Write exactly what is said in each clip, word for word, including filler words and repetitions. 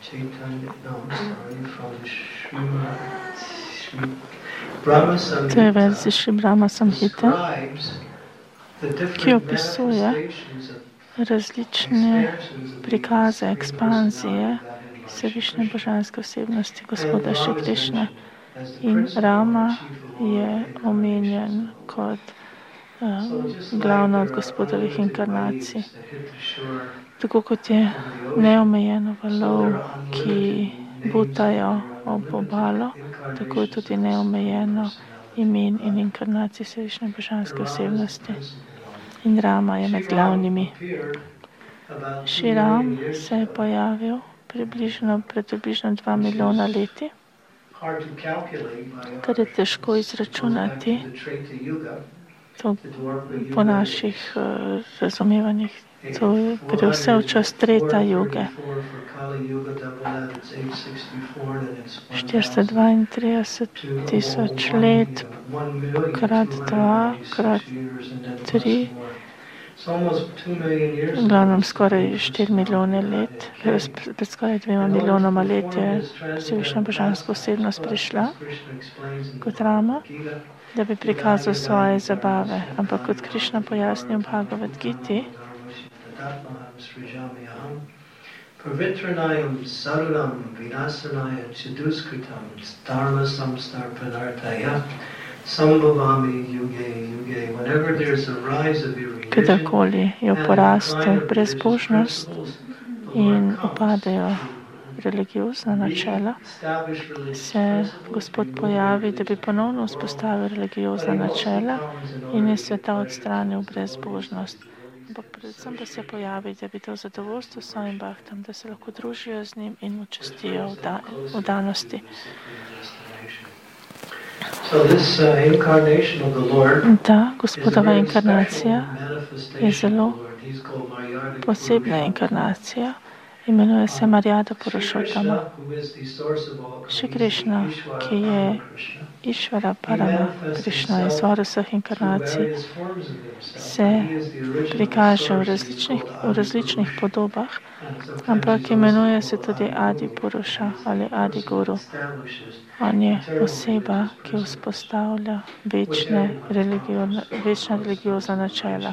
To je verzi Šri Brahma Samhite, ki opisuje različne prikaze ekspanzije Vsevišnje božanske osebnosti Gospoda Šri Krišne. In Rama je omenjen kot uh, glavna od Gospodovih inkarnacij. Tako kot je neomejeno valov, ki butajo ob obalo, tako je tudi neomejeno imen in inkarnacij Vsevišnje božanske osebnosti. In Rama je med glavnimi. Šri Ram se je pojavil približno, pred približno dva milijona leti, kar je težko izračunati to po naših uh, razumevanjih. To gre vse v čas Treta Juge. štiristo dvaintrideset tisoč let krat dva krat tri, v glavnem skoraj štiri milijone let, pred skoraj dvema milijonoma let je Vsevišnja božanska osebnost prišla kot Rama, da bi prikazal svoje zabave. Ampak kot Krišna pojasni v Bhagavad Giti, Pavitranayam saruram vinasanaya chiduskritam dharma samstarpanartaya sambhavami yuge yuge. Whenever there's a rise of irreligion, kadarkoli jo poraste brezbožnost in upadajo religiozna načela, se Gospod pojavi, da bi ponovno vzpostavil religiozna načela in je sveta odstranil brezbožnost. Ampak predvsem pa se pojavi, da bi to zadovoljstvo s svojim bhaktam, da se lahko družijo z njim in mu častijo v, da, v danosti. Ta Gospodova inkarnacija je zelo posebna inkarnacija. Imenuje se Marjada Purušotama. Šri Krišna, ki je Išvara Parama Krišna, izvor vseh inkarnacij, se prikaže v različnih, v različnih podobah, ampak imenuje se tudi Adi Puruša ali Adi Guru. On je oseba, ki vzpostavlja večne religiozne, večna religiozna načela.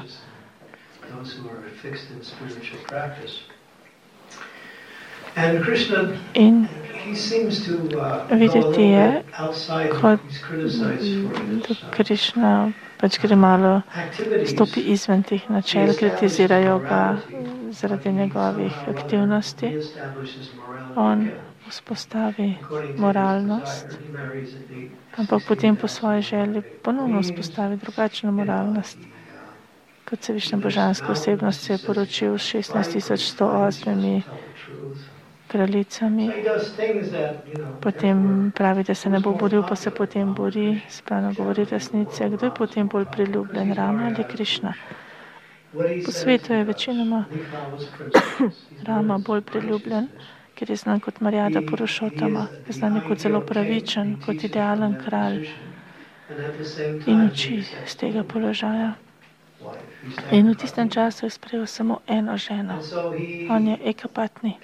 In videti je, kot da Krišna pač gre malo, stopi izven teh načel, kritizirajo ga zaradi njegovih aktivnosti. On vzpostavi moralnost, ampak potem po svoji želji ponovno vzpostavi drugačno moralnost. Kot Vsevišnja božanska osebnost se je poročil s šestnajst tisoč sto osmimi kraljicami, potem pravi, da se ne bo boril, pa se potem bori, spravno govori resnice. Kdo je potem bolj priljubljen, Rama ali Krišna? Po svetu je večinoma Rama bolj priljubljen, ker je znan kot Marjada Purušotama, znan je kot zelo pravičen, kot idealen kralj in uči z tega položaja. In v tistem času je sprejel samo eno ženo. On je ekapatni.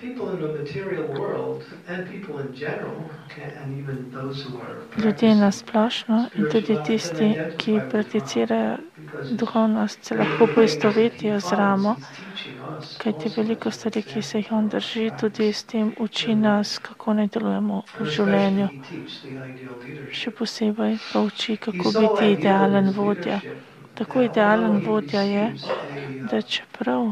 Ljudje na splošno in tudi tisti, ki prakticirajo duhovnost, se lahko poistovetijo z Ramo, kajti veliko stvari, ki se jih on drži, tudi s tem uči nas, kako naj delujemo v življenju. Še posebej pa uči, kako biti idealen vodja. Tako idealen vodja je, da čeprav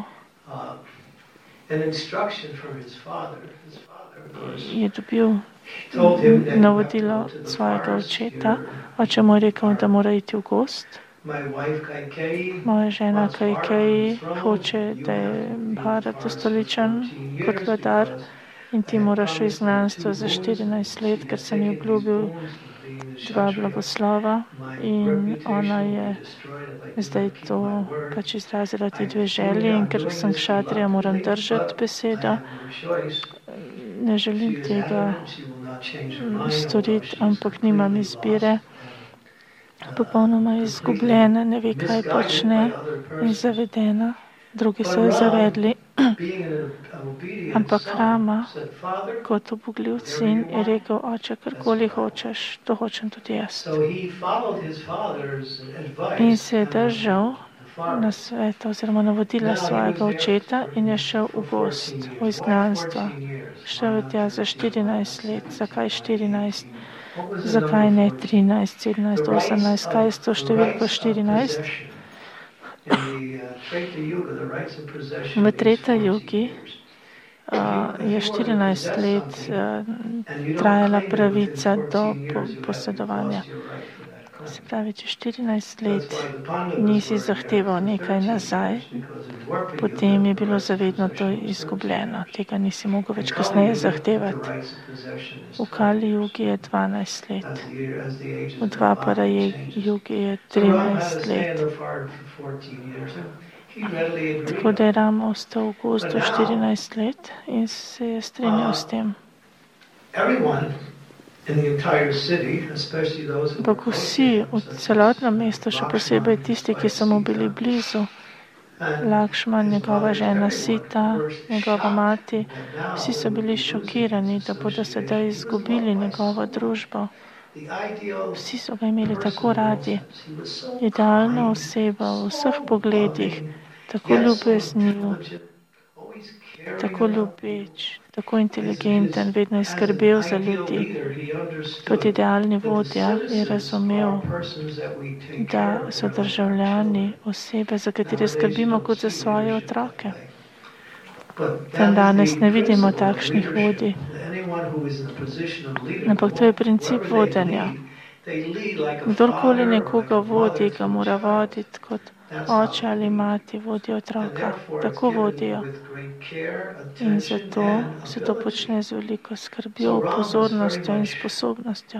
je dobil navodilo svojega očeta, oče mu je rekel, da mora iti v gozd. Moja žena Kajkeji hoče, da je Bharat ustoličen kot vladar in ti moraš v izgnanstvo za štirinajst let, ker sem ji obljubil dva blagoslova in ona je zdaj to pač izrazila ti dve želji in ker sem kšatrija, moram držati besedo. Ne želim tega storiti, ampak nimam izbire. Popolnoma izgubljena, ne ve, kaj počne in zavedena. Drugi so jo zavedli Ampak Rama, kot ubogljiv sin, je rekel, oče, karkoli hočeš, to hočem tudi jaz. In se je držal na sveta oziroma navodila svojega očeta in je šel v gost, v izgnanstvo. Šel je tja za štirinajst let. Zakaj štirinajst? Zakaj ne trinajst, sedemnajst, osemnajst? Kaj je s to številko štirinajst? V Treta Jugi uh, je štirinajst let uh, trajala pravica do po, posedovanja. Se pravi, če štirinajst let nisi zahteval nekaj nazaj, potem je bilo zavedno to izgubljeno. Tega nisi mogel več kasneje zahtevati. V Kali Jugi je dvanajst let. V Dvapara Jugi je trinajst let. Tako da je Rama ostal v gozdu štirinajst let in se je strinjal s tem. Ampak vsi v celotnem mestu, še posebej tisti, ki so mu bili blizu, Lakšman, njegova žena Sita, njegova mati, vsi so bili šokirani, da bodo sedaj izgubili njegovo družbo. Vsi so ga imeli tako radi, idealna oseba v vseh pogledih, tako ljubezniv, tako ljubeč, tako inteligenten, vedno je skrbel za ljudi. Kot idealni vodja je razumel, da so državljani osebe, za katere skrbimo kot za svoje otroke. Dan danes ne vidimo takšnih vodij. Ampak to je princip vodenja. Kdorkoli nekoga vodi, ga mora voditi kot oče ali mati vodi otroka. Tako vodijo. In zato se to počne z veliko skrbjo, pozornostjo in sposobnostjo.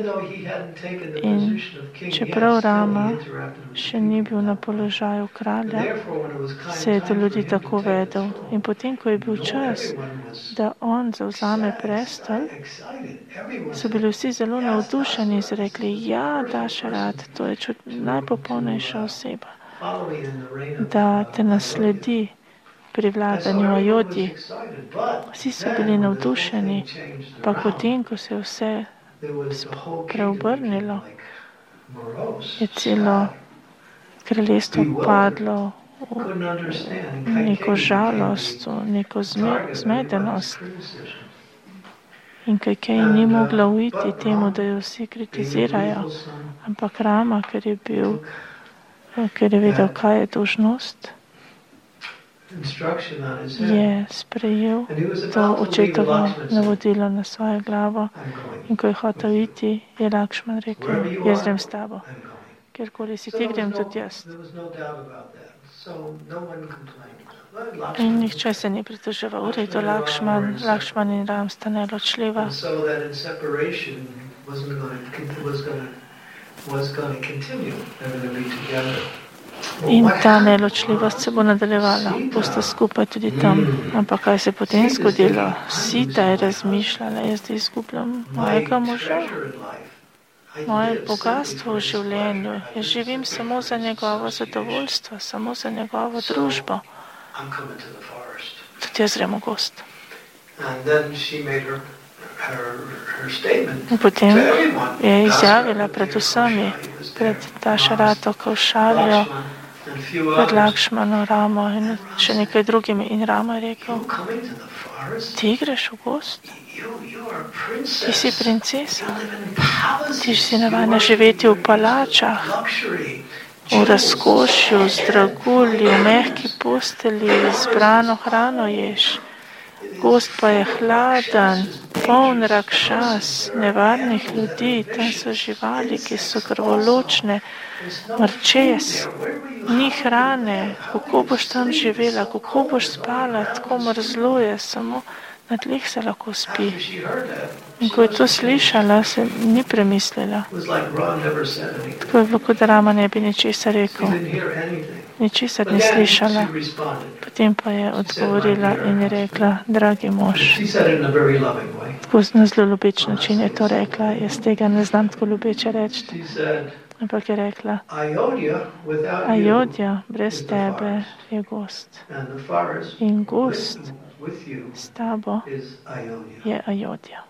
In čeprav Rama še ni bil na položaju kralja, se je do ljudi tako vedel. In potem, ko je bil čas, da on zavzame prestol, so bili vsi zelo navdušeni in so rekli, ja, Dašarat, to je čud, najpopolnejša oseba, da te nasledi pri vladanju Ajodji. Vsi so bili navdušeni, pa potem, ko se je vse preobrnilo, je celo kraljestvo padlo v neko žalost, v neko zmedenost. In Kajkeji ni mogla uiti temu, da jo vsi kritizirajo, ampak Rama, ker je bil, ker je vedel, kaj je dolžnost, je sprejel to očetovo navodilo na svojo glavo. In ko je hotel iti, je Lakšman rekel, jaz grem s tabo. Kjerkoli si ti, grem tudi jaz. In nihče se ni pritoževal. V redu, Lakšman, Lakšman in Ram sta neločljiva. In ta neločljivost se bo nadaljevala. Boste skupaj tudi tam. Ampak kaj se je potem zgodilo? Sita je razmišljala, jaz zdaj izgubljam mojega moža. Moje bogatstvo v življenju. Jaz živim samo za njegovo zadovoljstvo, samo za njegovo družbo. Tudi jaz grem v gost. In potem je izjavila pred vsemi, pred Dašarato, Kavšaljo, pred Lakšmano, Ramo in še nekaj drugimi. In Rama je rekel, ti greš v gost? Ti si princesa. Ti si navadna živeti v palačah, v razkošju, z dragulji, v mehki posteli, zbrano hrano ješ. Gost pa je hladen, poln rakšas, nevarnih ljudi, tam so živali, ki so krvoločne, mrčes, ni hrane, kako boš tam živela, kako boš spala, tako mrzlo je, samo na tleh se lahko spi. In ko je to slišala, se ni premislila. Tako je bilo, kot da Rama ne bi ničesar rekel. Ničesar ni slišala. Potem pa je odgovorila in je rekla, dragi mož. Tako na zelo ljubeč način je to rekla. Jaz tega ne znam tako ljubeče reči. Ampak je rekla, Ayodhya without you Ajodja brez is the tebe forest. je gost. And the forest In with, gost with you s tabo is Ayodhya. je Ajodja.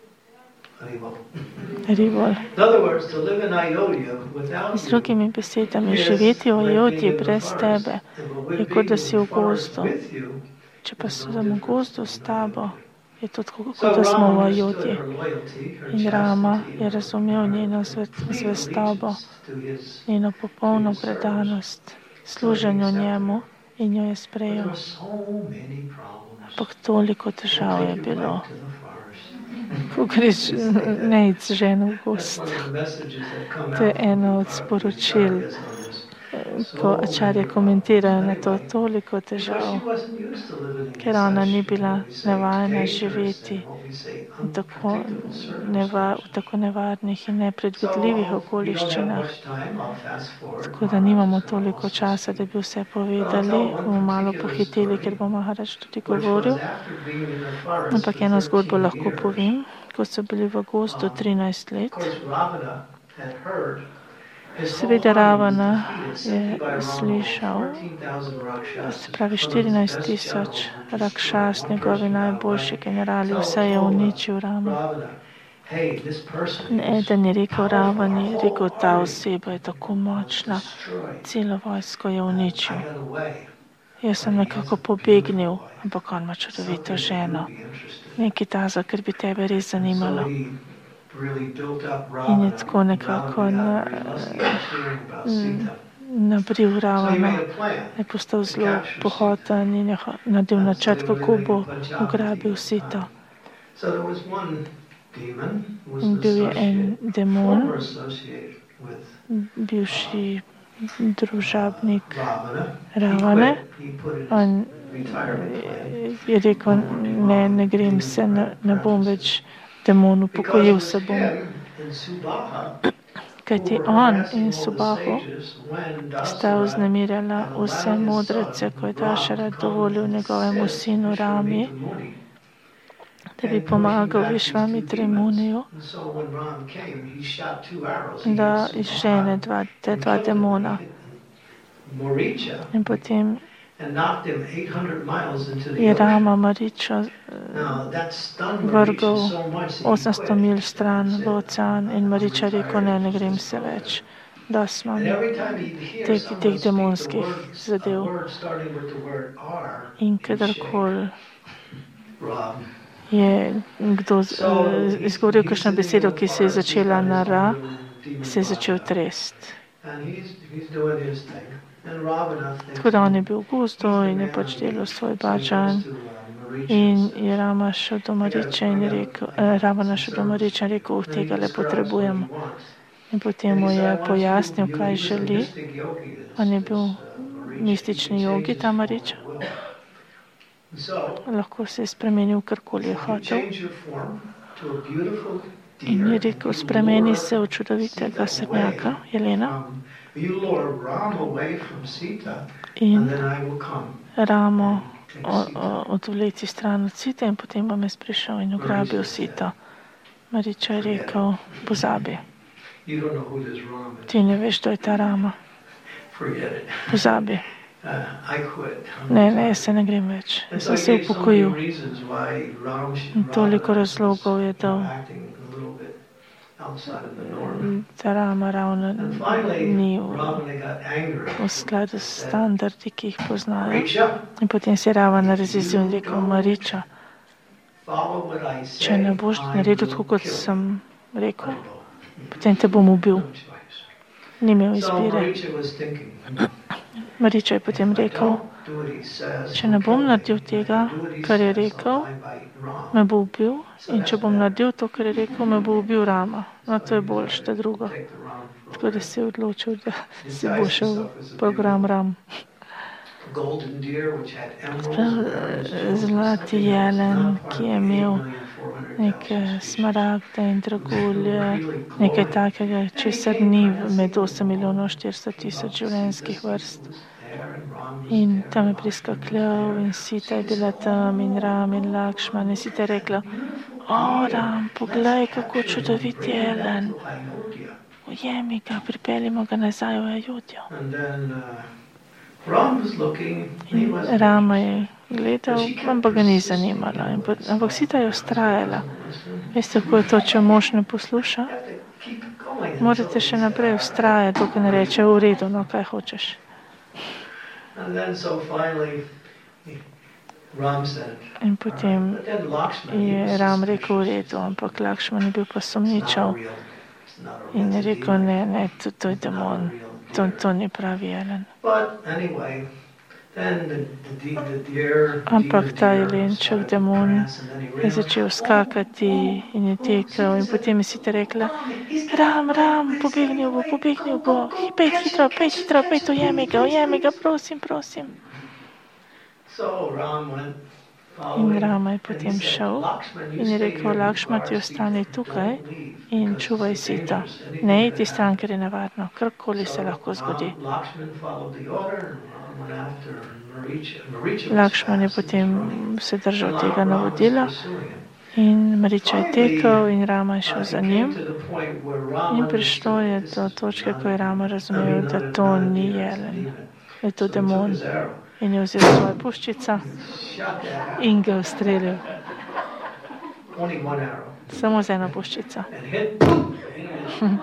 Haribol. Ribol. In other words, to live in Ayodhya without Z you drugimi besedami, is živeti v like being Ajodji in the brez forest. tebe And je with kot da being si in v the forest gozdu. with you Če pa is no sem v different gozdu from s being tabo, Ayodhya. je to tako, kot So da smo v Rama understood Ajodji. her loyalty, her In Rama chastity, je her, razumel her njeno complete zvestobo, allegiance to his, njeno to popolno his service. predanost So he služenju accepted njemu her. in jo je But there sprejel. were so many problems. Ampak toliko They težav je take you bilo. right to the forest. Ko greš, ne id z ženo v That's gost. one of the messages that come To je out from eno the od par- the sporočil, acharyas on this. ko ačarje komentirajo na to, Anyway, toliko because težav, she wasn't used to living in ker ona such, ni you know, bila what we say, navajena dangerous živeti and what we say v tako, unpredictable neva, v circumstances. tako nevarnih in So nepredvidljivih we don't have okoliščinah. much time. I'll fast forward. Tako da nimamo Maharaj is toliko also časa, da speak. bi vse But I'll povedali, tell one bomo malo particular pohiteli, ker story, bo Maharač tudi which was govoril. after being in the forest Ampak for eno zgodbo thirteen lahko years. povem, ko so bili v gozdu Um, trinajst Of let. course, Ravana had heard his whole Seveda army was Ravana defeated simply je by Rama. slišal, fourteen thousand se rakshasas, pravi some of his štirinajst best tisoč generals were destroyed. rakšas, One njegovi person got najboljši away. generali, So vse je told, uh, uničil Rama. Ravana, hey, this person In is eden je rekel powerful. Our Ravani, whole rekel, ta army oseba je tako was močna, destroyed. celo vojsko je And I uničil. got away. Jaz sem But he nekako has a pobegnil, beautiful wife. ampak on ima čudovito Something that ženo. you'd be interested in. Nekaj taza, kar bi tebe res And so zanimalo. he really built up In je Ravana. tako nekako Ravana na, got very lusty after hearing about Sita. nabril So he Ravana, made a plan je postal to zelo capture Sita. pohoten in je ho- naredil And so načrt, they were kako living bo in Punjab ugrabil at the Sito. time. So there was one demon who was In an bil je en associate, demon, former associate with bivši družabnik Ravana. He Ravane. quit. He put in his On retirement plan. je rekel, ne, ne grem se, ne, ne bom več demon, upokojil Because se it was bom. him and Subaha Kajti who were on harassing in all the Subahu sages when sta Dasharatha vznemirjala had vse allowed his modrece, son, ko je Ram, Dašarat to come dovolil and njegovemu assist sinu Rami, Vishwamitra Muni da bi in pushing pomagal back these two Višvamitra demons. Muniju, And so when Ram came, he shot two arrows. He da hit izžene Subaha dva, te and dva killed him. demona. He hit Maricha In potem and knocked him eight hundred miles into the je ocean. Rama Maričo Now that stunned vrgel Maricha so much that he osemsto quit. mil stran He v said, ocean in "I'm Mariča rekel, retired ne, ne from grem this se program." več. Das imam And every time he'd hear teh, someone teh speak the demonskih word, a zadev. word starting with the word R, In he'd shake. kadarkoli Ram. je kdo z- So eh, he- izgovoril he's kakšno sitting besedo, in the ki se je forest, he's začela got na his ra, own little demon se je začel body. trest. And he's, he's doing his thing. And Ravana thinks, Tako da on je bil v he's gozdu the in je man pač on delal the- svoj so he goes bačan. to, uh, Maricha In and says, je Rama šel do Mariča in je rekel, eh, Ravana šel do Mariča in rekel, and he tega le describes what he potrebujem. wants. In potem And mu he said, je "I want pojasnil, you- you- kaj he was a želi. mystic yogi, this- On je this, bil uh, Maricha. mistični He can jogi, change ta his Mariča. form at will. So, Lahko se je spremenil, karkoli je you hotel. change your form to a beautiful In deer, je rekel, you spremeni lure se v čudovitega Sita srnjaka, away Jelena, from- You lure Ram away from Sita, and in then I will come Ramo and take o- Sita. o- odvleci stran od Sita in potem bom jaz prišel in ugrabil Sito. Mariča je rekel, pozabi, You don't know who this Ram is. ti ne veš, kdo je ta Rama, Forget it. pozabi. Uh, I quit. Ne, ne, jaz se ne grem več. And Jaz so sem he se gave so many upokojil. reasons why Ram should- In toliko Ravana was, razlogov je you know, dal. acting a little bit outside of the norm. Ta Rama ravno And finally, ni v, Ravana got angry. v skladu s standardi, ki jih poznajo. Maricha, In potem si Ravana razjezil in rekel, Mariča, follow what I če say, ne boš I naredil will tako, kot kill you. sem rekel, Haribol. potem te bom ubil. No choice. Ni imel So izbire. Maricha was thinking, Mariča je potem if I rekel, don't do what he says, če ne he'll bom kill me. naredil If I tega, do what he kar je says, rekel, I'll die by Ram. me bo ubil. In če bom naredil to, kar je rekel, me bo ubil Rama. No, to je boljše, to je drugo. Take the Ram Tako da program. si je odločil, da si bo šel v program Ram. A golden deer which had emeralds Prav, and diamonds, jewels, zlati something else, jelen, not part ki of je the imel eight million four hundred thousand neke species. smaragde in dragulje, nekaj takega, česar ni med osem milijonov štiristo tisoč življenjskih vrst. In tam je priskakljal in Sita je bila tam in Ram in Lakšman in Sita je rekla, o Ram, poglej, kako čudovit jelen. ujemi ga, pripeljimo ga nazaj v Ajodjo. And then uh, Ram was looking, he In wasn't Rama je gledal, ampak ga ni zanimalo. In pot, ampak Sita je ustrajala. Veste, kako je to, če mož ne posluša? You have to keep going Morate until še he naprej said, ustrajati, dokler ne reče, v redu, no, kaj hočeš. and then so finally he, Ram said, In potem but then Lakshman, he je was Ram rekel v suspicious. redu, ampak Lakšman je bil pa It's not sumničav real. It's not a real. in je It's a rekel, demon. ne, ne, to, to je Not a demon, real to, deer. to ni pravi jelen. But anyway, then the, the, de- the deer, Ampak demon ta deer jelenček, started to demon, prance, and then he je ran. začel skakati in je tekel in potem je Sita rekla, Ram, Ram, pobegnil bo, pobegnil bo, pej hitro, pej hitro, pej to ujemi ga, ujemi ga, prosim, prosim. So Ram went In following, Rama je and he potem said, šel Lakshman, you in je stay rekel, here and Lakšman, ti guard ostani Sita. tukaj Don't leave, in because čuvaj it's Sito. dangerous. Anything Ne could idi happen. stran, ker je nevarno, karkoli se So lahko zgodi. Ram- Lakshman followed the order, and Ram went after Maricha. Maricha was Lakšman je fast, he was potem running. se držal And tega Ram was navodila pursuing him. in Mariča je tekel in Rama je šel Uh, za it came njim. to the point where Ram In prišlo understood je this do is točke, not ko je a Rama demon. I razumel, mean, da not a- to not a ni deer, it's a jelen, demon. da je to So he took demon. his arrow, In je vzel svojo puščico shot that in ga ustrelil. only one arrow, Samo z eno puščico. and hit. And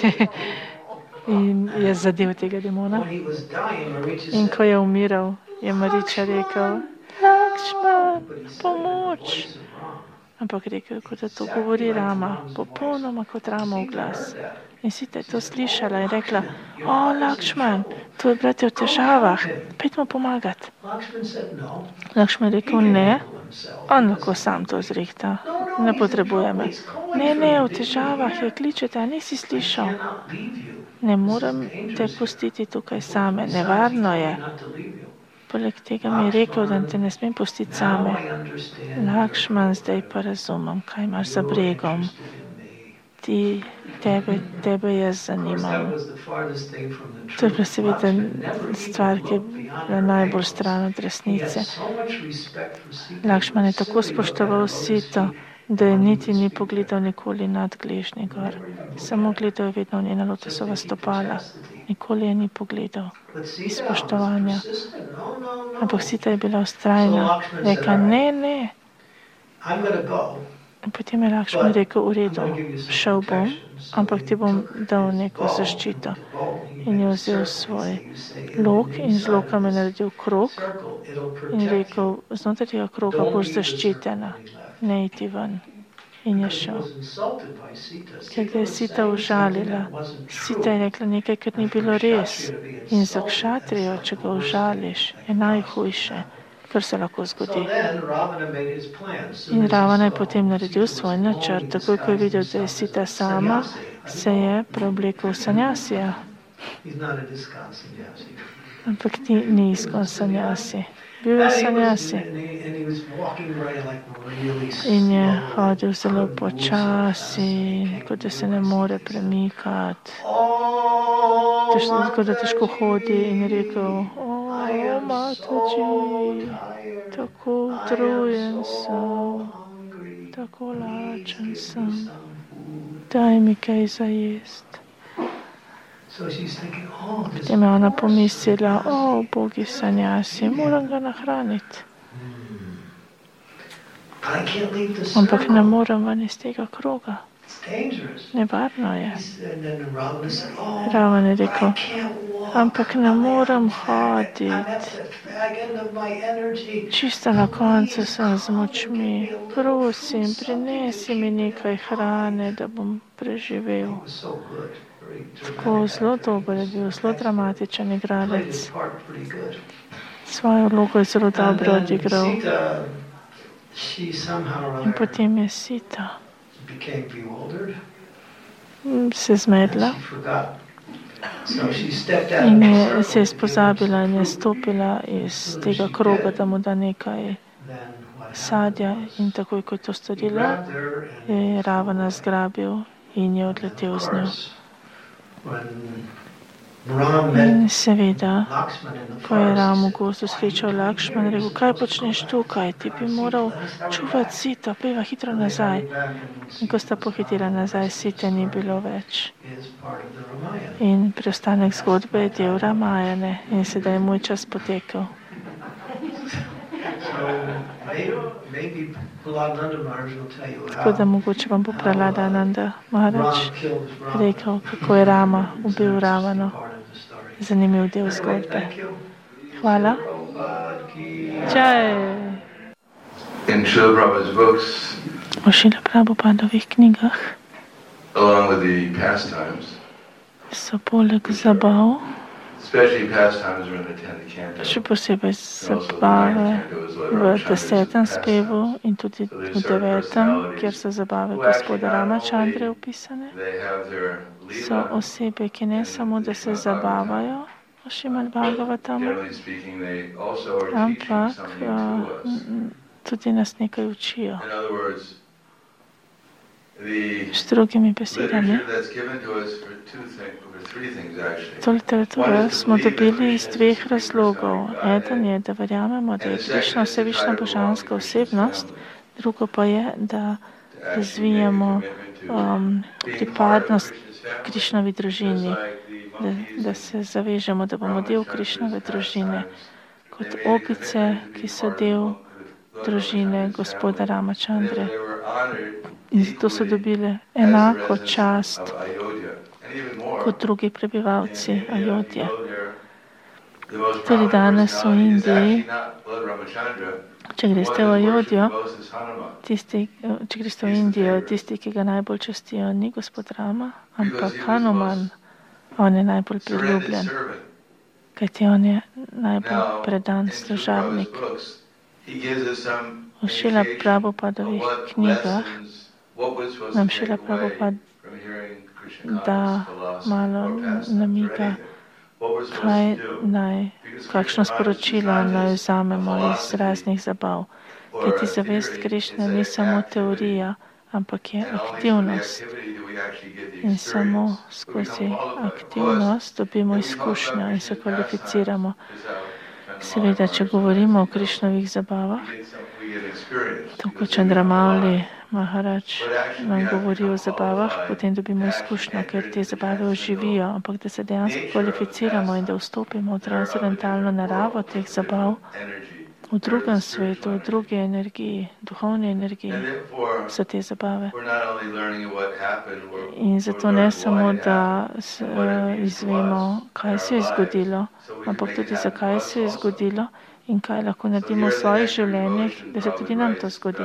In je zadev tega demona. when he was dying, Maricha In said, ko je umiral, je Mariča rekel, Lakšman, but he said it in the pomoč. voice of Ram. Ampak rekel je, kot da to govori Rama, popolnoma kot Ramov glas. In Sita je to slišala in rekla, o, Lakšman, tvoj brat je v težavah, pojdimo pomagati. Lakshman said no. Lakšman je He rekel, can ne, handle himself. on lahko sam to zrihta, ne potrebuje me. Ne, ne, v težavah je, kličete, a nisi I slišal. cannot leave you. Ne morem te pustiti tukaj same, nevarno je. Not to leave you. Poleg tega mi je rekel, da te ne smem pustiti Now same. I understand. Lakšman, zdaj pa razumem, kaj imaš za bregom. Ti, tebe, tebe jaz zanimam. To je pa seveda stvar, ki je bila najbolj stran od resnice. Lakšman je tako spoštoval Sito, da je niti ni pogledal nikoli nad gležnji gor. Samo gledal je vedno v njena lotosova stopala. Nikoli je ni pogledal iz spoštovanja. Ampak Sita je bila vztrajna. Rekla, ne, ne. In potem je Lakšman rekel, v redu, šel bom, ampak ti bom dal neko zaščito. In je vzel svoj lok in z lokom je naredil krog in rekel, znotraj tega kroga boš zaščitena, ne iti ven. In je šel. Ker ga je Sita užalila. Sita je rekla nekaj, kar ni bilo res. In za kšatrijo, če ga užališ, je najhujše, kar se lahko zgodi. In Ravana je potem naredil svoj načrt. Takoj, ko je videl, da je Sita sama, se je preoblekel v sanjasija. Ampak ni, ni iskal sanjasi. Bil je sanjasi. In je hodil zelo počasi, kot da se ne more premikati. Tako da težko hodi in je rekel, o, matoči, tako utrujen sem, tako lačen sem, daj mi kaj za jest. Potem je ona pomislila, o, bogi sanjasi, moram ga nahraniti. Ampak ne morem ven iz tega kroga. Nevarno je. Ravan je rekel, ampak ne morem hoditi. Čisto na koncu sem z močmi. Prosim, prinesi mi nekaj hrane, da bom preživel. Tako zelo dober je bil, zelo dramatičen igralec. Svojo vlogo je zelo dobro odigral. In potem je Sita se zmedla in je, se je spozabila in je stopila iz tega kroga, da mu da nekaj sadja. In takoj, ko je to storila, je Ravana zgrabil in je odletel z njo. In seveda, ko je Ram v gozdu srečal Lakšman, rekel, kaj počneš tukaj, ti bi moral čuvati sito, peva hitro nazaj. In ko sta pohitela nazaj, site ni bilo več. In preostanek zgodbe je del Ramajane in sedaj je moj čas potekel. Tako da mogoče vam bo Prahlada Ananda Maharaj rekel, kako je Rama ubil Ravano. Zanimiv del zgodbe. Hvala. Čaj. In Srila Prabhupada's books, v Srila Prabhupadovih knjigah along with the pastimes, so poleg zabav, especially pastimes when they attend the canto, še posebej zabave v desetem spevu in tudi v devetem, kjer so zabave gospoda Ramachandre opisane. they have their So lila. osebe, ki ne samo, da se zabavajo v Šrimad Bhagavatamu, Generally speaking, they also are teaching ampak something uh, to us. tudi nas nekaj učijo. In other words, the S drugimi besedami, literature that's given to us for two things, for three things actually. to literaturo smo dobili iz dveh razlogov. Eden je, da verjamemo, da je Krišna vsevišna božanska osebnost, drugo pa je, da razvijamo um, pripadnost Krišnovi družini, da, da se zavežemo, da bomo del Krišnove družine, kot opice, ki so del družine gospoda Ramachandre. In zato so dobile enako čast kot drugi prebivalci Ajodje. Tudi danes v Indiji, če greste v Ajodjo, tisti, če greste v Indijo, tisti, ki ga najbolj častijo, ni gospod Rama, ampak Hanuman. On je najbolj priljubljen, kajti on je najbolj predan služabnik. V Srila Prabhupadovih knjigah nam Srila Prabhupada da malo namiga, kaj naj, kakšno sporočilo naj vzamemo iz raznih zabav. Kajti zavest Krišne ni samo teorija, ampak je aktivnost. In samo skozi aktivnost dobimo izkušnjo in se kvalificiramo. Seveda, če govorimo o Krišnovih zabavah, tako Chandramauli Maharaj nam govori o zabavah, potem dobimo izkušnjo, ker te zabave oživijo, ampak da se dejansko kvalificiramo in da vstopimo v transcendentalno naravo teh zabav, v drugem svetu, v drugi energiji, duhovni energiji so te zabave. In zato ne samo, da se, uh, izvemo, kaj se je zgodilo, ampak tudi zakaj se je zgodilo in kaj lahko naredimo v svojih življenjih, da se tudi nam to zgodi.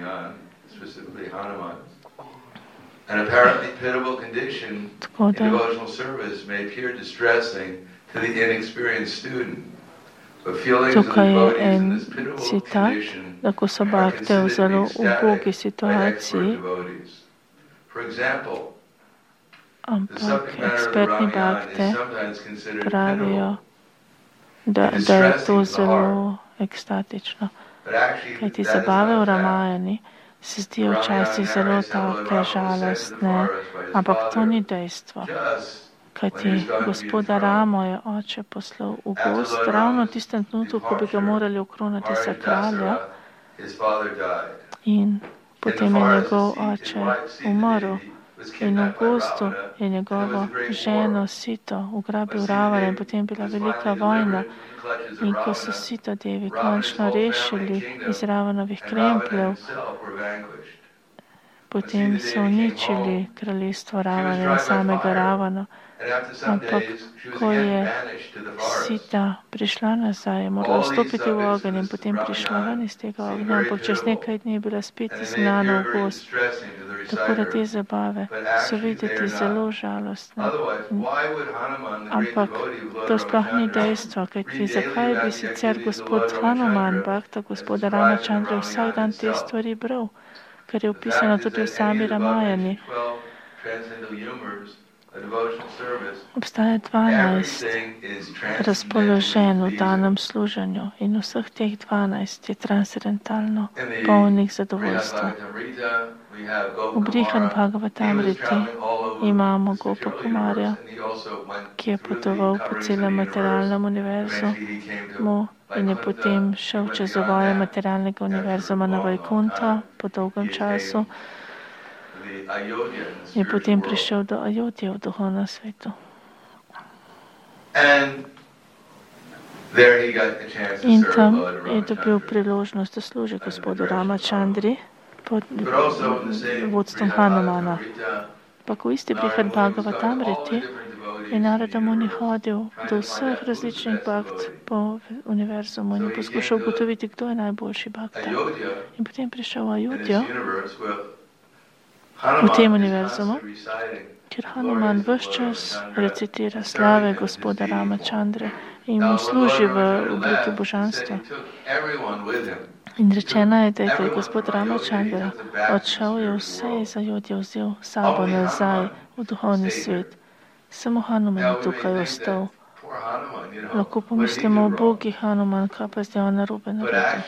An apparently pitiable condition Tako in da devotional service may appear distressing to the inexperienced student. But feelings of the tukaj je devotees in en this pitiable citat, condition da ko so are bakte v considered to zelo be ecstatic ubogi by expert situaciji, devotees. For example, the ampak subject matter of the ekspertni Ramayana bakte is sometimes considered pravijo, pitiable, da, da je to zelo ekstatično. but actually Kajti that is zabave v not fact. Ramajani se zdijo včasih zelo take žalostne, ampak to ni dejstvo. Just Kajti gospoda Ramo je oče poslal v gost ravno v tistem trenutku, ko bi ga morali okronati za kralja, his father died. in potem je njegov oče umrl. In v gostu je njegovo ženo Sito ugrabil Ravana in potem bila velika vojna. In ko so Sito devi končno rešili iz Ravanovih krempljev, potem so uničili kraljestvo Ravana in samega Ravana. Ampak ko je Sita prišla nazaj, je morala vstopiti v ogenj in potem prišla ven iz tega ognja, ampak čez nekaj dni je bila spet izgnana v gost. Tako da te zabave so videti zelo žalostne. Ampak to sploh ni dejstvo, kajti zakaj bi sicer gospod Hanuman, bakta gospoda Ramachandra, vsak dan te stvari bral, kar je opisano tudi v sami Ramajani. Obstaja dvanajst razpoloženj v danem služenju in vseh teh dvanajst je transcendentalno polnih zadovoljstva. V Brihad Bhagavatamriti imamo Gopa Kumarja, ki je potoval po celem materialnem univerzu in je potem šel čez ovaje materialnega univerzuma na Vajkunta po dolgem času. Je potem prišel do Ajodje v duhovnem svetu. In tam je dobil priložnost, da služi gospodu Ramachandri pod vodstvom Hanumana. Pa ko isti Brihad Bhagavatamriti je Narada Muni hodil do vseh različnih bhakt po univerzumu in je poskušal ugotoviti, kdo je najboljši bhakta. In potem prišel v Ajodjo, v tem univerzumu, kjer Hanuman vse čas recitira slave gospoda Ramachandre in mu služi v obliki božanstva. In rečeno je, da je gospod Ramachandra odšel, je vse iz Ajodje vzel sabo nazaj v duhovni svet. Samo Hanuman je tukaj ostal. Lahko pomislimo o bogi Hanuman, kaj pa zdaj on narobe naredil.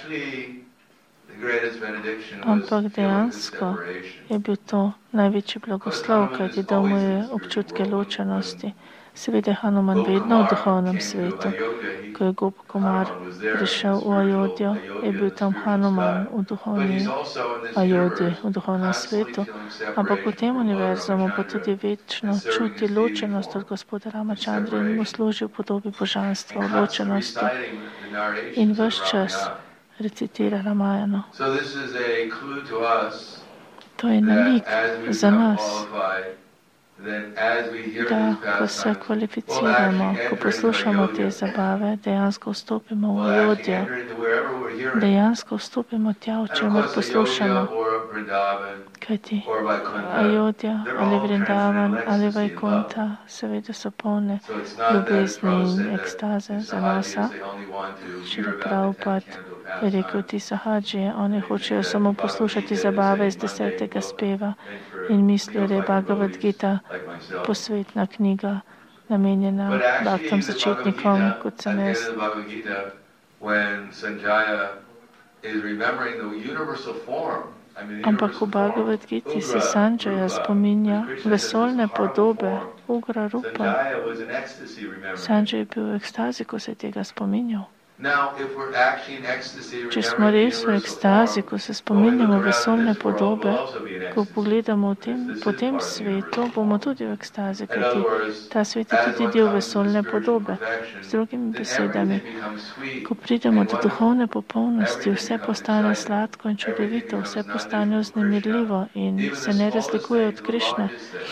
Ampak dejansko je bil to največji blagoslov, kajti dal mu je občutke ločenosti. Seveda je Hanuman vedno v duhovnem svetu. Ko je Gopa Kumar prišel v Ajodjo, je bil tam Hanuman v duhovni Ajodji, v duhovnem svetu. Ampak v tem univerzumu pa tudi večno čuti ločenost od gospoda Ramachandra in mu služi v podobi božanstva, v ločenosti. In ves čas recitira Ramajano. To je nalik za nas, da ko se kvalificiramo, ko poslušamo te zabave, dejansko vstopimo v Ajodjo, dejansko vstopimo tja, v čemer poslušamo. Kajti Ajodja ali Vrindavan ali Vajkunta seveda so polne ljubezni in ekstaze za nosa. Šrila Prabhupada je rekel, ti sahadžije, oni hočejo samo poslušati zabave iz desetega speva in mislijo, da je Bhagavad Gita posvetna knjiga, namenjena bhaktam začetnikom, kot sem jaz. Ampak v Bhagavad Giti se Sanjaya spominja vesoljne podobe Ugra Rupa. Sanjay je bil v ekstazi, ko se je tega spominjal. Če smo res v ekstazi, ko se spominjamo vesoljne podobe, ko pogledamo v tem, po tem svetu, bomo tudi v ekstazi, kajti ta svet je tudi del vesoljne podobe. Z drugimi besedami, ko pridemo do duhovne popolnosti, vse postane sladko in čudovito, vse postane vznemirljivo in se ne razlikuje od Krišne.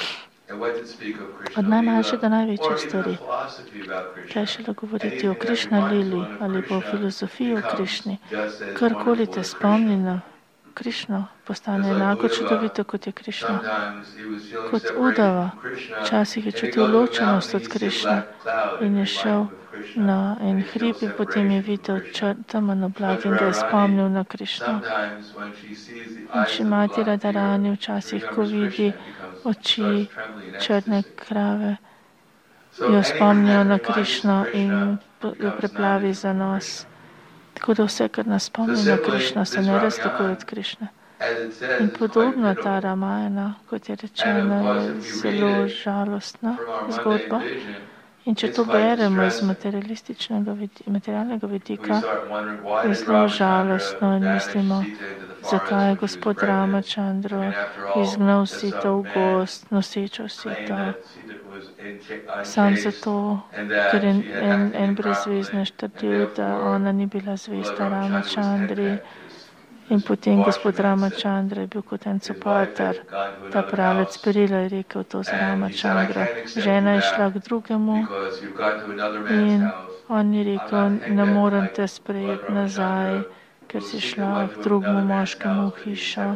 Od najmanjše do največje stvari. Kaj šele govoriti o Krišna Lili ali pa o filozofiji o Krišni. Karkoli te spomni na Krišno, postane enako čudovito, kot je Krišna. Kot Udava, včasih je čutil ločenost od Krišne in je šel na en hrib in potem je videl temen oblak in ga je spomnil na Krišno. In Šrimati Radharani včasih, ko vidi oči črne krave, jo spomnijo na Krišno in jo preplavi za nos. Tako da vse, kar nas spomni na Krišno, se ne razlikuje od Krišne. In podobno ta Ramajana, kot je rečeno, je zelo žalostna zgodba. In če to beremo iz materialističnega, materialnega vidika, je zelo žalostno in mislimo, zakaj je gospod Ramachandra izgnal sito v gost, nosečo sito. Sam zato, ker je en, en brezveznež trdil, da ona ni bila zvesta Ramachandri. In potem gospod Ramachandra je bil kot en copatar, ta pravec perila je rekel to za Ramachandra. Žena je šla k drugemu in on je rekel, ne morem te sprejeti nazaj, ker si šla k drugemu moškemu v hišo.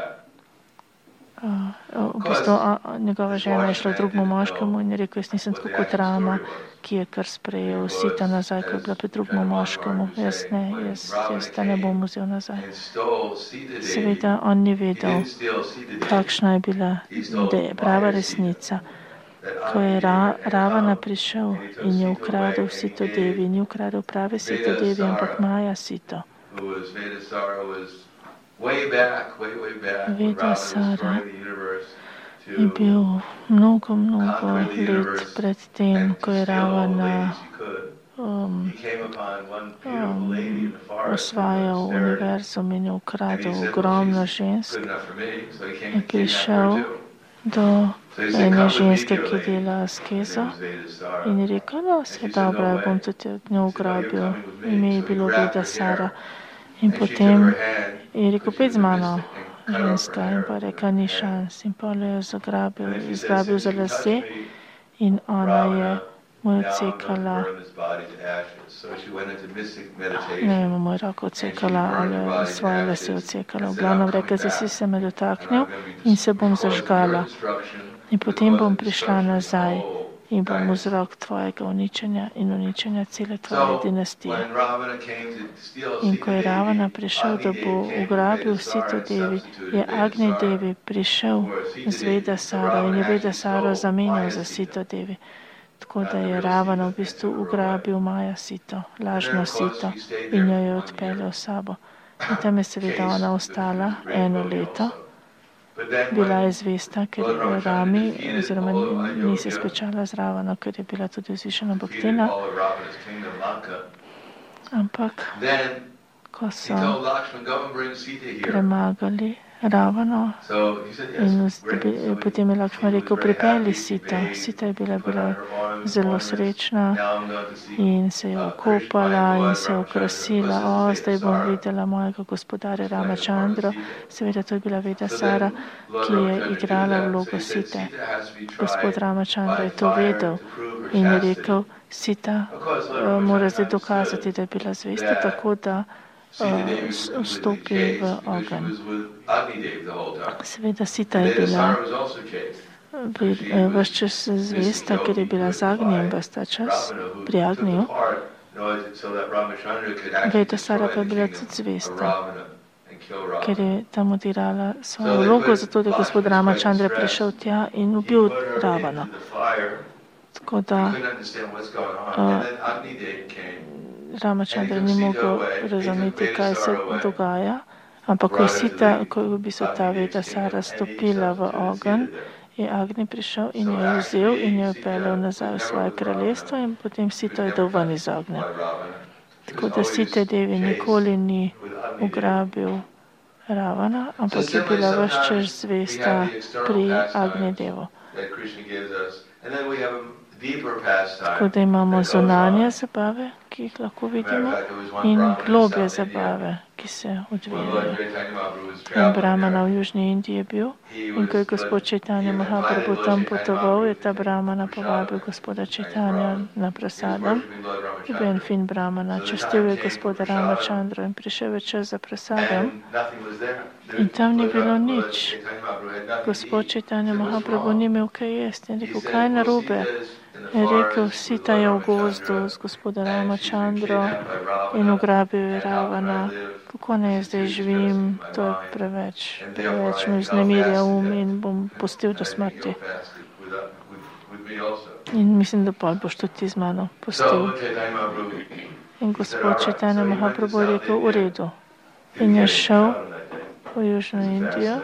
Uh, v bistvu, a, a, njegova žena je šla drugemu moškemu in je rekel, jaz nisem tako kot Rama, ki je kar sprejel sita nazaj, ko je bila pri drugemu moškemu. Jaz ne, jaz, jaz te ne bom vzel nazaj. Seveda, on ni vedel, kakšna je bila, da je prava resnica. ko je Ra, Ravana prišel in je ukradel Sito Devi, ni ukradel prave Sito Devi, ampak Maja Sito. Vedasara je bil mnogo, mnogo let pred tem, ko je Ravana um, um, osvajal univerzum in je ukradel ogromno žensk. Je prišel do ene ženske, ki dela askezo in je rekel, no, vse dobro, ja bom tudi njo ugrabil. Ime je bilo Vedasara. In potem je rekel, pet z mano, ženska, in pa rekel, ni šans. In pa jo je zagrabil, izgrabil za lase in ona je mu je odsekala, ne vem, mu je roko odsekala ali svoje lase odsekala. V glavnem rekel, zdaj si se me dotaknil in se bom zažgala. In potem bom prišla nazaj in bom vzrok tvojega uničenja in uničenja cele tvoje dinastije. In ko je Ravana prišel, da bo ugrabil Sito Devi, je Agni Devi prišel z Vedasaro in je Vedasaro zamenjal za Sito Devi. Tako da je Ravana v bistvu ugrabil Maja Sito, lažno Sito, in jo je odpeljal s sabo. In tam je seveda ona ostala eno leto. Bila je zvesta, ker je Rami, oziroma ni se spečala z Ravano, ker je bila tudi vzvišena Bhaktina. Ampak, ko so premagali Ravano, in potem je Lakšman rekel, pripelji Sito. Sita je bila, bila zelo srečna in se je okopala in se je okrasila. O, zdaj bom videla mojega gospodarja Ramachandra. Seveda to je bila Vedasara, ki je igrala vlogo Site. Gospod Ramachandra je to vedel in je rekel, Sita uh, mora zdaj dokazati, da je bila zvesta, tako da vstopi v ogenj. Seveda Sita je bila ves čas zvesta, ker je bila z Agnijem ves ta čas, pri Agniju. Vedasara pa je bila tudi zvesta, ker je tam odigrala svojo vlogo, zato da je gospod Ramachandra prišel tja in ubil Ravana. Tako da uh, Ramachandra ni mogel razumeti, kaj se dogaja, ampak ko je Sita, ko je v bistvu ta Vedasara stopila v ogenj, je Agni prišel in jo je vzel in jo je peljal nazaj v svoje kraljestvo in potem Sito je dal ven iz ognja. Tako da Sita Devi nikoli ni ugrabil Ravana, ampak je bila ves čas zvesta pri Agni Devu. Tako da imamo zunanje zabave, ki jih lahko vidimo, in globje zabave, ki se odvijajo. In Brahmana v Južni Indiji je bil in ko je gospod Chaitanya Mahaprabhu tam potoval, je ta Brahmana povabil gospoda Chaitanya na prasadam. Je bil en fin Brahmana, častil je gospoda Ramachandra in prišel je čas za prasadam in tam ni bilo nič. Gospod Chaitanya Mahaprabhu ni imel kaj jesti in rekel, kaj je narobe? Je rekel, Sita je v gozdu z gospodom Ramachandro in ugrabil je Ravana. Kako ne zdaj živim, to je preveč, preveč me vznemirja um in bom pustil do smrti. In mislim, da pa boš tudi ti z mano pustil. In gospod Chaitanya Mahaprabhu je rekel, v redu. In je šel v Južno Indijo.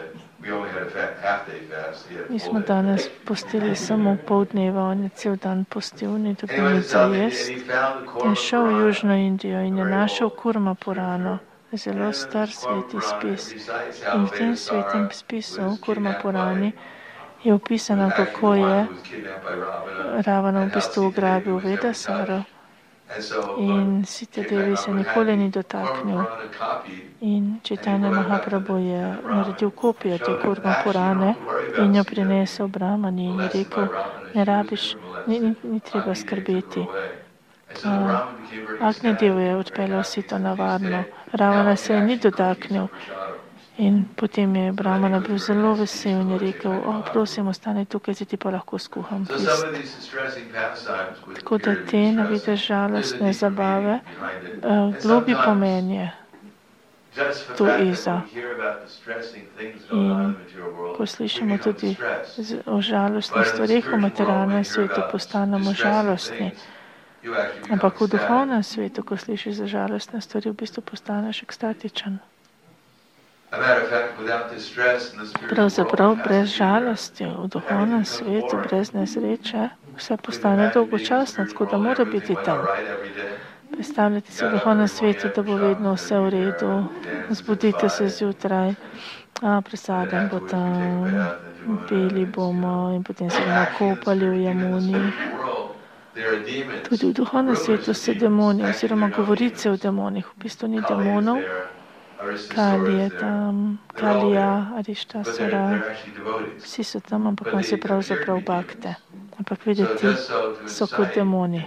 Mi smo danes postili samo pol dneva, on je cel dan postil, ni dobil nič za jest. In šel v Južno Indijo in je našel Kurma Purano, zelo star sveti spis. In v tem svetem spisu, Kurma Purani, je opisano, kako je Ravana v bistvu ugrabil Vedasaro in Sita Devi se nikoli ni dotaknil. In Chaitanya Mahaprabhu je naredil kopijo te Kurma Purane in jo prinesel Brahmani in je rekel, ne rabiš, ni, ni, ni treba skrbeti. Uh, Agni Dev je odpeljal Sito na varno, Ravana se je ni dotaknil. In potem je Brahmana bil zelo vesel in je rekel, o, prosim, ostani tukaj, zdaj ti pa lahko skuham pist. Tako da te navide žalostne zabave, uh, globi pomen je, Just tu the fact iza. that we hear about distressing things going on in the material world, Ko we slišimo become tudi distressed. z- o žalostnih But in the stvarih v spiritual world, when materialnem you hear svetu, about postanemo distressing žalostni. things, you actually become Ampak v ecstatic. duhovnem svetu, ko slišiš za žalostne stvari, v bistvu postaneš ekstatičen. A matter of fact, without distress in the spiritual Pravzaprav world, brez žalosti v duhovnem svetu, brez nesreče, vse postane dolgočasno, tako da mora biti tam. Predstavljate si v duhovnem svetu, da bo vedno vse v redu, zbudite se zjutraj, a presaden bo tam, pili bomo in potem se bomo kopali v Jamuni. Tudi v duhovnem svetu so demoni, oziroma govorice o demonih, v bistvu ni demonov. Kali je tam, Kalija, Arištasara, vsi so tam, ampak on se pravzaprav bakte. Ampak videti so kot demoni.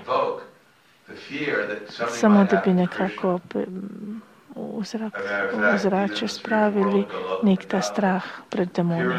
Samo da bi nekako v zrak, v zrače spravili nek ta strah pred demoni.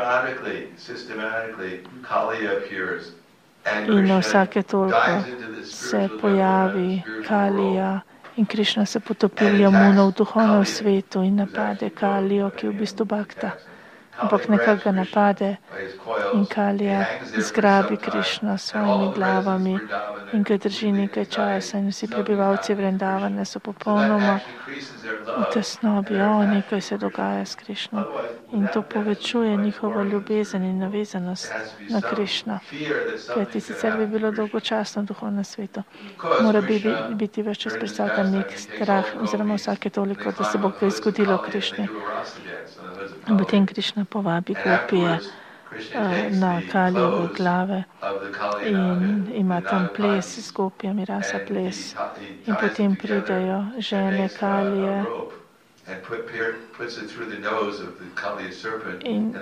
In vsake toliko se pojavi Kalija in Krišna se potopi v Jamuno v duhovnem svetu in napade Kalijo, ki je v bistvu bakta. Ampak nekako ga napade in Kalija zgrabi Krišna s svojimi glavami in ga drži nekaj časa in vsi prebivalci Vrindavane so popolnoma v tesnobi. O, nekaj se dogaja s Krišnom in to povečuje njihovo ljubezen in navezanost na Krišna. Kajti sicer bi bilo dolgočasno v duhovnem svetu. Mora bi biti več čas prisoten nek strah oziroma vsake toliko, da se bo kaj zgodilo Krišni. In potem Krišna povabi gopije na Kalijeve glave in ima tam ples z gopijami, rasa ples. In potem pridejo žene Kalije in,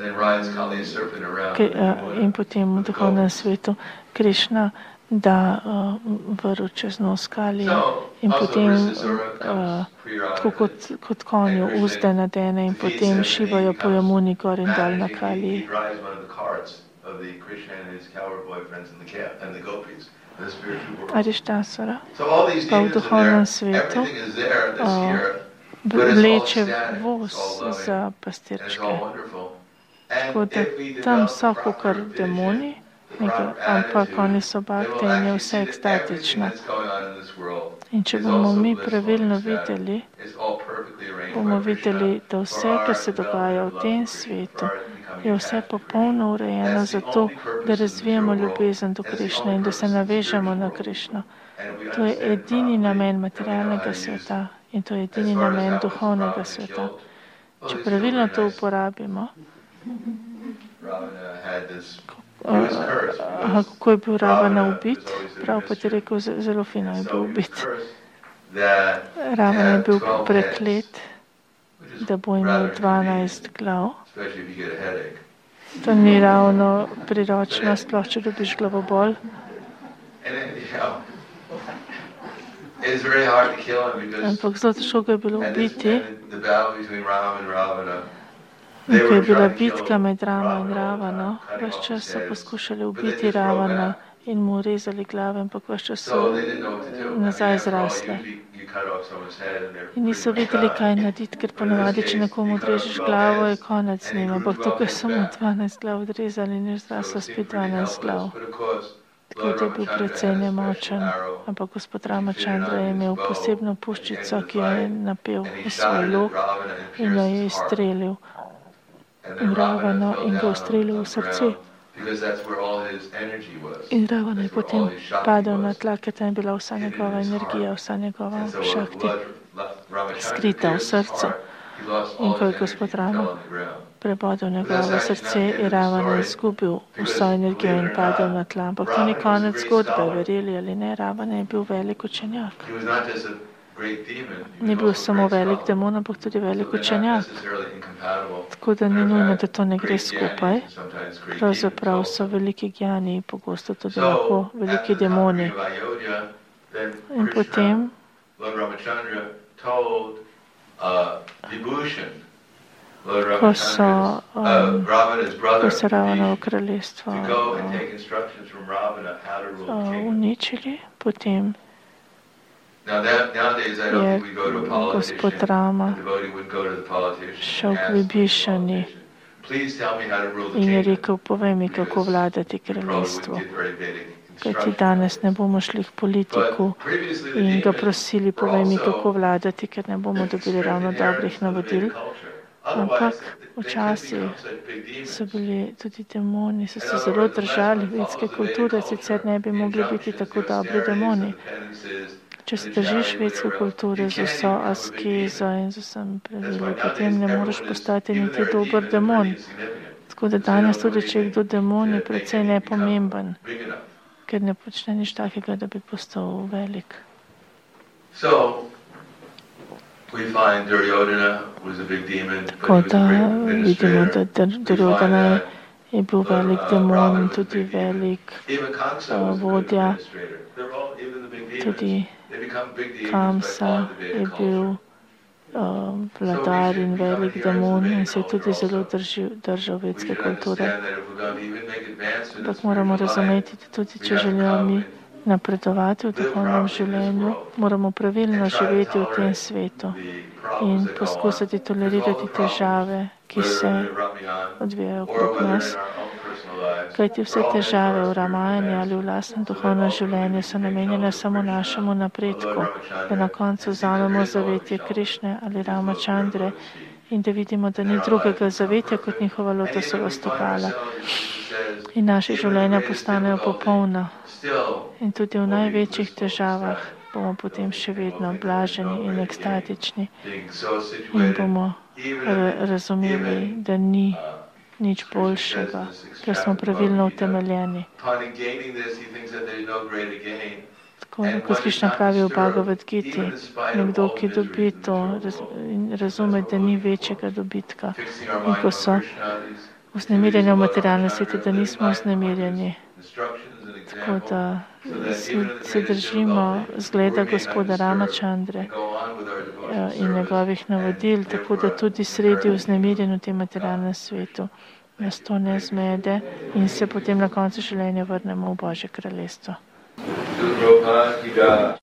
in potem v duhovnem svetu Krišna da uh, vrv čez nos Kalije in potem uh, tako kot, kot konju uzde nadene in potem šivajo po Jamuni gor in dol na Kaliji. Arištasara pa v duhovnem svetu uh, vleče voz za pastirčke. Tako da tam so kakor demoni, nekaj, ampak oni so bakte in je vse ekstatično. In če bomo mi pravilno videli, bomo videli, da vse, kar se dogaja v tem svetu, je vse popolno urejeno zato, da razvijemo ljubezen do Krišne in da se navežemo na Krišno. To je edini namen materialnega sveta in to je edini namen duhovnega sveta. Če pravilno to uporabimo, Aha, kako je bil Ravana ubit? Prav pa ti rekel, zelo fino je bil ubit. Ravana je bil preklet, da bo imel dvanajst glav. To ni ravno priročno, sploh če dobiš glavobol. Ampak zelo težko ga je bilo ubiti. In ko je bila bitka med Rama in Ravano, ves čas so poskušali ubiti Ravana in mu rezali glave, ampak ves čas so nazaj zrasle. In niso vedeli, kaj narediti, ker ponovadi, če nekomu odrežeš glavo, je konec z njim, ampak tukaj so mu dvanajst glav odrezali in je zraslo spet dvanajst glav. Tako da je bil precej nemočen, ampak gospod Ramachandra je imel posebno puščico, ki jo je napel v svoj luk in jo je izstrelil in Ravano in ga ustrelil v srce. In Ravana je potem padel na tla, ker tam je bila vsa njegova energija, vsa njegova šakti skrita v srcu. In ko je gospod Rama prebodel njegovo srce, je Ravana izgubil vso energijo in padel na tla. Ampak to ni konec zgodbe, verjeli ali ne, Ravana je bil velik učenjak. Ni bil samo velik demon, ampak tudi velik učenjak. Tako da ni nujno, da to ne gre skupaj. Pravzaprav so veliki gjani, pogosto tudi lahko veliki demoni. In potem ko so um, ko se Ravanovo kraljestvo uh, uničili, potem Now that, nowadays I don't je think we go to a gospod politician, Rama a devotee would go to the politician šel and k ask the Vibhišani politician, please tell me how to rule the in je kingdom. rekel, povej mi, kako vladati You probably kraljestvu. wouldn't get very Vedic Kajti instruction. danes ne bomo šli k politiku But previously the in ga demons prosili, were povej mi, also kako vladati, ker ne bomo dobili ravno dobrih navodil. Ampak včasih so bili tudi demoni, so se zelo držali vedske kulture, sicer ne bi mogli biti tako dobri demoni. Če se držiš vedske kulture z vso askezo in z vsemi pravili, potem ne moreš postati niti dober demon. Tako da danes tudi, če je kdo demon, je precej nepomemben, ker ne počne nič takega, da bi postal velik. Tako da vidimo, da Duryodhana je bil velik demon in tudi velik uh, vodja. Tudi Kamsa je bil uh, vladar in velik demon in se je tudi zelo držil, držal vedske kulture. Ampak moramo razumeti, da tudi če želimo mi napredovati v duhovnem življenju, moramo pravilno živeti v tem svetu in poskusiti tolerirati težave, ki se odvijajo okrog nas. Kajti vse težave v Ramajani ali v lastnem duhovnem življenju so namenjene samo našemu napredku, da na koncu vzamemo zavetje Krišne ali Ramachandre in da vidimo, da ni drugega zavetja kot njihova lotosova stopala. In naše življenja postanejo popolna. In tudi v največjih težavah bomo potem še vedno blaženi in ekstatični in bomo razumeli, da ni nič boljšega, ker smo pravilno utemeljeni. Tako kot Krišna pravi v Bhagavad Giti, nekdo, ki dobi to in razume, da ni večjega dobitka. In ko so vznemirjeni v materialnem svetu, da nismo vznemirjeni. Tako da se držimo zgleda gospoda Ramachandre in njegovih navodil, tako da tudi sredi vznemirjen v tem materialnem svetu nas to ne zmede in se potem na koncu življenja vrnemo v Božje kraljestvo.